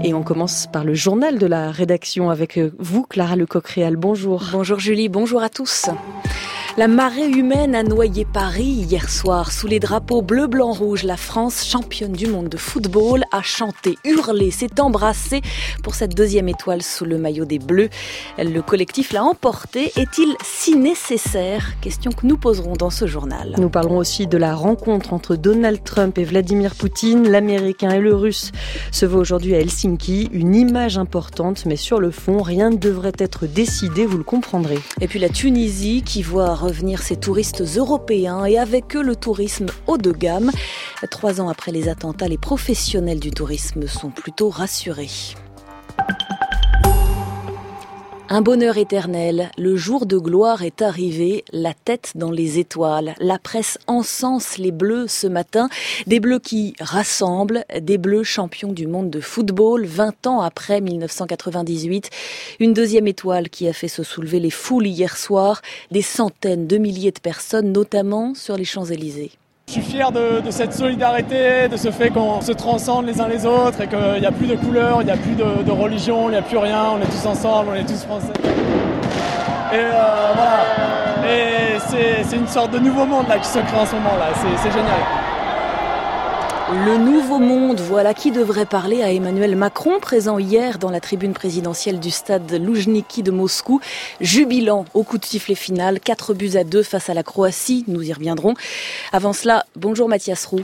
Et on commence par le journal de la rédaction avec vous, Clara Lecoq-Réal. Bonjour. Bonjour Julie, bonjour à tous. La marée humaine a noyé Paris hier soir. Sous les drapeaux bleu, blanc, rouge, la France, championne du monde de football, a chanté, hurlé, s'est embrassée pour cette deuxième étoile sous le maillot des Bleus. Le collectif l'a emporté. Est-il si nécessaire? Question que nous poserons dans ce journal. Nous parlerons aussi de la rencontre entre Donald Trump et Vladimir Poutine. L'Américain et le Russe se voient aujourd'hui à Helsinki. Une image importante, mais sur le fond, rien ne devrait être décidé, vous le comprendrez. Et puis la Tunisie qui voit revenir ses touristes européens et avec eux le tourisme haut de gamme. 3 ans après les attentats, les professionnels du tourisme sont plutôt rassurés. Un bonheur éternel, le jour de gloire est arrivé, la tête dans les étoiles. La presse encense les Bleus ce matin, des Bleus qui rassemblent, des Bleus champions du monde de football, 20 ans après 1998. Une deuxième étoile qui a fait se soulever les foules hier soir, des centaines de milliers de personnes, notamment sur les Champs-Élysées. Je suis fier de cette solidarité, de ce fait qu'on se transcende les uns les autres et qu'il n'y a plus de couleurs, il n'y a plus de religion, il n'y a plus rien, on est tous ensemble, on est tous français. Et voilà, et c'est une sorte de nouveau monde là, qui se crée en ce moment-là, c'est génial. Le nouveau monde, voilà qui devrait parler à Emmanuel Macron, présent hier dans la tribune présidentielle du stade Loujniki de Moscou, jubilant au coup de sifflet final, 4-2 face à la Croatie, nous y reviendrons. Avant cela, bonjour Mathias Roux.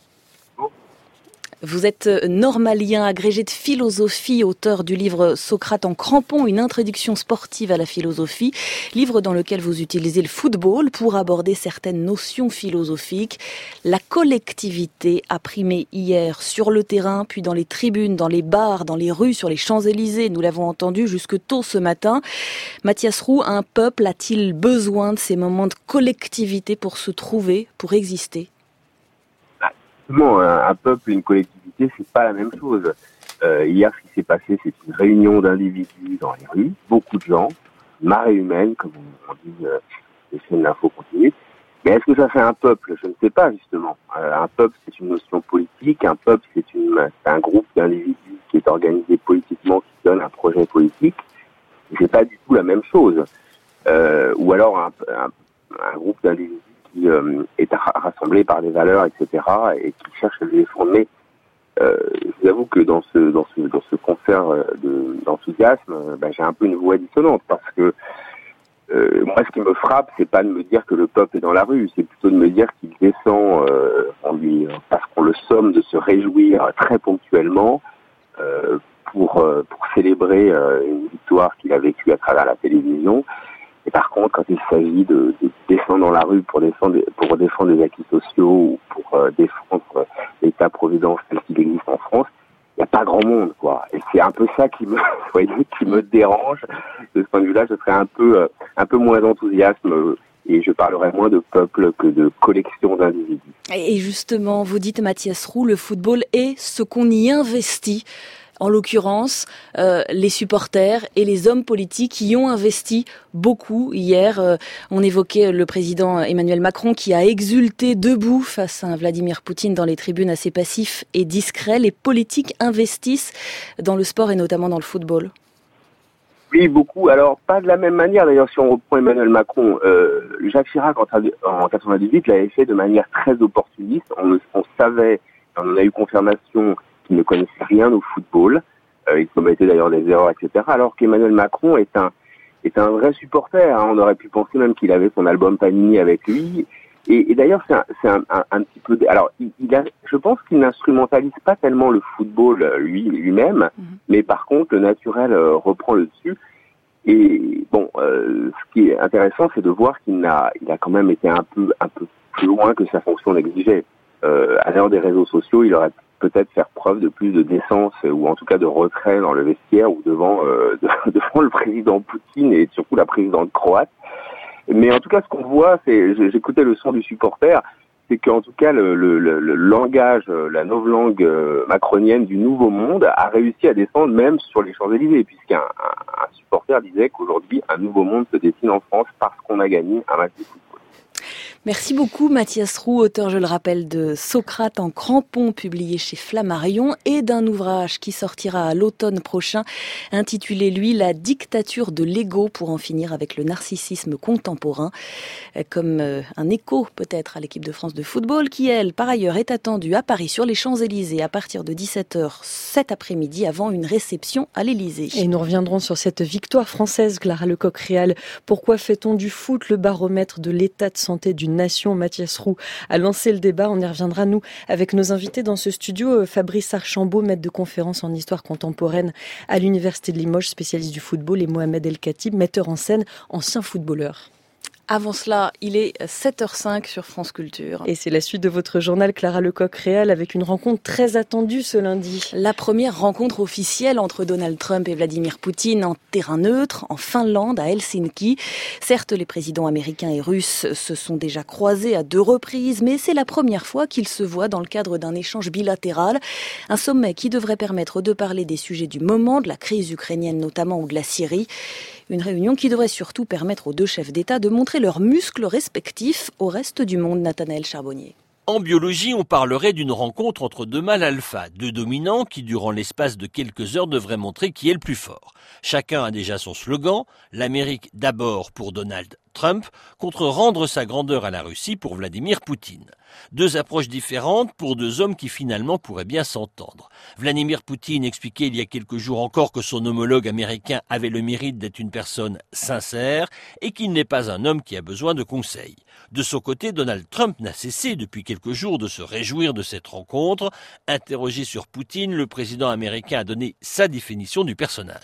Vous êtes normalien, agrégé de philosophie, auteur du livre Socrate en crampons, une introduction sportive à la philosophie, livre dans lequel vous utilisez le football pour aborder certaines notions philosophiques. La collectivité a primé hier sur le terrain, puis dans les tribunes, dans les bars, dans les rues, sur les Champs-Élysées. Nous l'avons entendu jusque tôt ce matin. Mathias Roux, un peuple a-t-il besoin de ces moments de collectivité pour se trouver, pour exister ? Un peuple et une collectivité, c'est pas la même chose. Hier, ce qui s'est passé, c'est une réunion d'individus dans les rues, beaucoup de gens, marée humaine, comme on dit, les chaînes d'info continue. Mais est-ce que ça fait un peuple? Je ne sais pas, justement. Un peuple, c'est une notion politique. Un peuple, c'est un groupe d'individus qui est organisé politiquement, qui donne un projet politique. Et c'est pas du tout la même chose. Ou alors un groupe d'individus qui est rassemblé par des valeurs, etc., et qui cherche à les fonder. Je vous avoue que dans ce concert d'enthousiasme, j'ai un peu une voix dissonante, parce que moi, ce qui me frappe, c'est pas de me dire que le peuple est dans la rue, c'est plutôt de me dire qu'il descend, parce qu'on le somme de se réjouir très ponctuellement pour célébrer une victoire qu'il a vécue à travers la télévision. Et par contre, quand il s'agit de descendre dans la rue pour défendre des acquis sociaux ou pour défendre l'État-providence tel qu'il existe en France, il n'y a pas grand monde, quoi. Et c'est un peu ça qui me dérange. De ce point de vue-là, je serais un peu moins enthousiasme et je parlerais moins de peuple que de collection d'individus. Et justement, vous dites, Mathias Roux, le football est ce qu'on y investit. En l'occurrence, les supporters et les hommes politiques y ont investi beaucoup hier. On évoquait le président Emmanuel Macron qui a exulté debout face à un Vladimir Poutine dans les tribunes assez passifs et discrets. Les politiques investissent dans le sport et notamment dans le football. Oui, beaucoup. Alors, pas de la même manière. D'ailleurs, si on reprend Emmanuel Macron, Jacques Chirac, en 98, l'avait fait de manière très opportuniste. On savait, on a eu confirmation qu'il ne connaissait rien au football. Il commettait d'ailleurs des erreurs, etc. Alors qu'Emmanuel Macron est un vrai supporter. On aurait pu penser même qu'il avait son album Panini avec lui. Et d'ailleurs, c'est un petit peu... Alors, je pense qu'il n'instrumentalise pas tellement le football lui-même, mais par contre, le naturel reprend le dessus. Et bon, ce qui est intéressant, c'est de voir qu'il a quand même été un peu plus loin que sa fonction l'exigeait. À l'heure des réseaux sociaux, il aurait peut-être faire preuve de plus de décence ou en tout cas de retrait dans le vestiaire ou devant le président Poutine et surtout la présidente croate. Mais en tout cas, ce qu'on voit, j'écoutais le son du supporter, c'est qu'en tout cas le langage, la novlangue macronienne du nouveau monde a réussi à descendre même sur les Champs-Élysées, puisqu'un supporter disait qu'aujourd'hui un nouveau monde se dessine en France parce qu'on a gagné un match de football. Merci beaucoup Mathias Roux, auteur, je le rappelle, de Socrate en crampons, publié chez Flammarion, et d'un ouvrage qui sortira à l'automne prochain, intitulé lui « La dictature de l'ego pour en finir avec le narcissisme contemporain », comme un écho peut-être à l'équipe de France de football qui, elle, par ailleurs, est attendue à Paris sur les Champs-Élysées à partir de 17h cet après-midi avant une réception à l'Élysée. Et nous reviendrons sur cette victoire française, Clara Lecoq-Réal. Pourquoi fait-on du foot le baromètre de l'état de santé d'une nation? Mathias Roux a lancé le débat. On y reviendra, nous, avec nos invités dans ce studio. Fabrice Archambault, maître de conférence en histoire contemporaine à l'Université de Limoges, spécialiste du football, et Mohamed El Khatib, metteur en scène, ancien footballeur. Avant cela, il est 7h05 sur France Culture. Et c'est la suite de votre journal, Clara Lecoq-Réal, avec une rencontre très attendue ce lundi. La première rencontre officielle entre Donald Trump et Vladimir Poutine en terrain neutre, en Finlande, à Helsinki. Certes, les présidents américains et russes se sont déjà croisés à 2 reprises, mais c'est la première fois qu'ils se voient dans le cadre d'un échange bilatéral. Un sommet qui devrait permettre de parler des sujets du moment, de la crise ukrainienne notamment ou de la Syrie. Une réunion qui devrait surtout permettre aux 2 chefs d'État de montrer leurs muscles respectifs au reste du monde. Nathanaël Charbonnier. En biologie, on parlerait d'une rencontre entre 2 mâles alpha, 2 dominants qui, durant l'espace de quelques heures, devraient montrer qui est le plus fort. Chacun a déjà son slogan, l'Amérique d'abord pour Donald Trump, contre rendre sa grandeur à la Russie pour Vladimir Poutine. 2 approches différentes pour 2 hommes qui finalement pourraient bien s'entendre. Vladimir Poutine expliquait il y a quelques jours encore que son homologue américain avait le mérite d'être une personne sincère et qu'il n'est pas un homme qui a besoin de conseils. De son côté, Donald Trump n'a cessé depuis quelques jours de se réjouir de cette rencontre. Interrogé sur Poutine, le président américain a donné sa définition du personnage.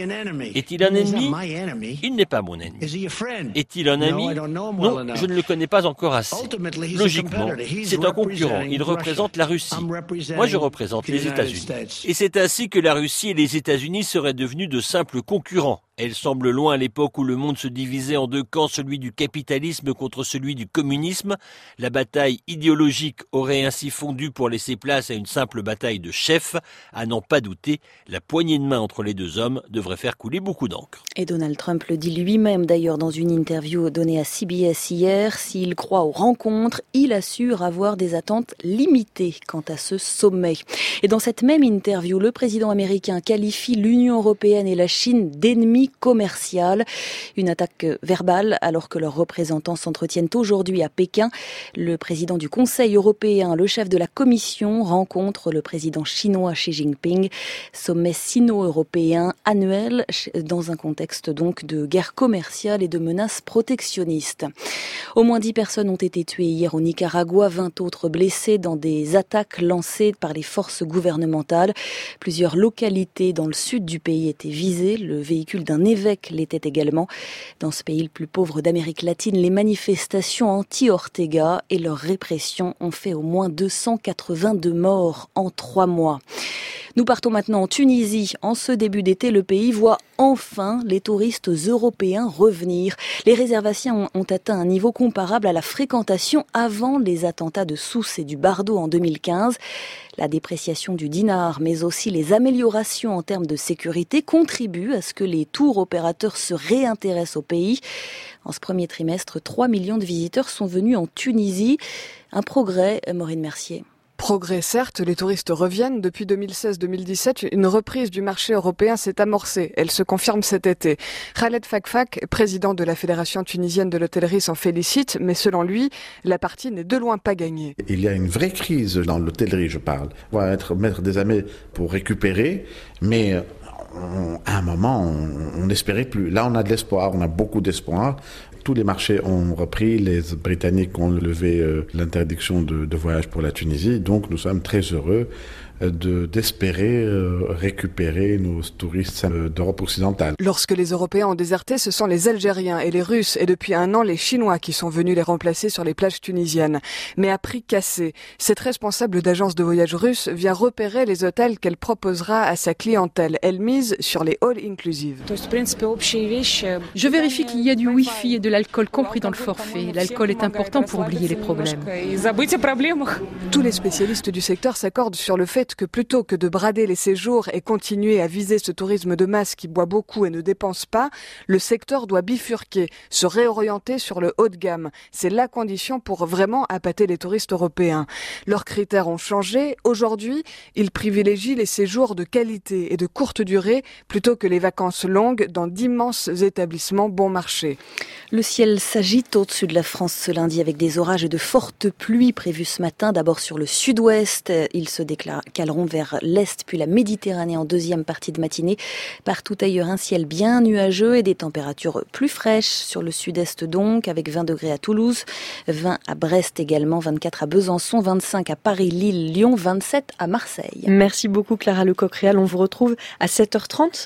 Est-il un ennemi? Il n'est pas mon ennemi. Est-il un ami? Non, je ne le connais pas encore assez. Logiquement, c'est un concurrent. Il représente la Russie. Moi, je représente les États-Unis. Et c'est ainsi que la Russie et les États-Unis seraient devenus de simples concurrents. Elle semble loin à l'époque où le monde se divisait en 2 camps, celui du capitalisme contre celui du communisme. La bataille idéologique aurait ainsi fondu pour laisser place à une simple bataille de chefs. À n'en pas douter, la poignée de main entre les 2 hommes devrait faire couler beaucoup d'encre. Et Donald Trump le dit lui-même d'ailleurs dans une interview donnée à CBS hier. S'il croit aux rencontres, il assure avoir des attentes limitées quant à ce sommet. Et dans cette même interview, le président américain qualifie l'Union européenne et la Chine d'ennemis commercial. Une attaque verbale alors que leurs représentants s'entretiennent aujourd'hui à Pékin. Le président du Conseil européen, le chef de la Commission, rencontre le président chinois Xi Jinping. Sommet sino-européen annuel dans un contexte donc de guerre commerciale et de menaces protectionnistes. Au moins 10 personnes ont été tuées hier au Nicaragua, 20 autres blessées dans des attaques lancées par les forces gouvernementales. Plusieurs localités dans le sud du pays étaient visées. Le véhicule d'un évêque l'était également. Dans ce pays le plus pauvre d'Amérique latine, les manifestations anti-Ortega et leur répression ont fait au moins 282 morts en 3 mois. Nous partons maintenant en Tunisie. En ce début d'été, le pays voit enfin les touristes européens revenir. Les réservations ont atteint un niveau comparable à la fréquentation avant les attentats de Sousse et du Bardo en 2015. La dépréciation du dinar, mais aussi les améliorations en termes de sécurité contribuent à ce que les tours opérateurs se réintéressent au pays. En ce premier trimestre, 3 millions de visiteurs sont venus en Tunisie. Un progrès, Maureen Mercier. Progrès, certes, les touristes reviennent. Depuis 2016-2017, une reprise du marché européen s'est amorcée. Elle se confirme cet été. Khaled Fakfak, président de la Fédération tunisienne de l'hôtellerie, s'en félicite, mais selon lui, la partie n'est de loin pas gagnée. Il y a une vraie crise dans l'hôtellerie, je parle. On va mettre des années pour récupérer, mais à un moment, on n'espérait plus. Là, on a de l'espoir, on a beaucoup d'espoir. Tous les marchés ont repris, les Britanniques ont levé l'interdiction de voyage pour la Tunisie, donc nous sommes très heureux d'espérer récupérer nos touristes d'Europe occidentale. Lorsque les Européens ont déserté, ce sont les Algériens et les Russes, et depuis 1 an, les Chinois qui sont venus les remplacer sur les plages tunisiennes. Mais à prix cassé, cette responsable d'agence de voyage russe vient repérer les hôtels qu'elle proposera à sa clientèle. Elle mise sur les all-inclusive. Je vérifie qu'il y a du Wi-Fi et de l'alcool compris dans le forfait. L'alcool est important pour oublier les problèmes. Tous les spécialistes du secteur s'accordent sur le fait que plutôt que de brader les séjours et continuer à viser ce tourisme de masse qui boit beaucoup et ne dépense pas, le secteur doit bifurquer, se réorienter sur le haut de gamme. C'est la condition pour vraiment appâter les touristes européens. Leurs critères ont changé. Aujourd'hui, ils privilégient les séjours de qualité et de courte durée plutôt que les vacances longues dans d'immenses établissements bon marché. Le ciel s'agite au-dessus de la France ce lundi avec des orages et de fortes pluies prévues ce matin. D'abord sur le sud-ouest, ils se décaleront vers l'est puis la Méditerranée en deuxième partie de matinée. Partout ailleurs, un ciel bien nuageux et des températures plus fraîches sur le sud-est donc, avec 20 degrés à Toulouse, 20 à Brest également, 24 à Besançon, 25 à Paris, Lille, Lyon, 27 à Marseille. Merci beaucoup Clara Lecoq-Réal. On vous retrouve à 7h30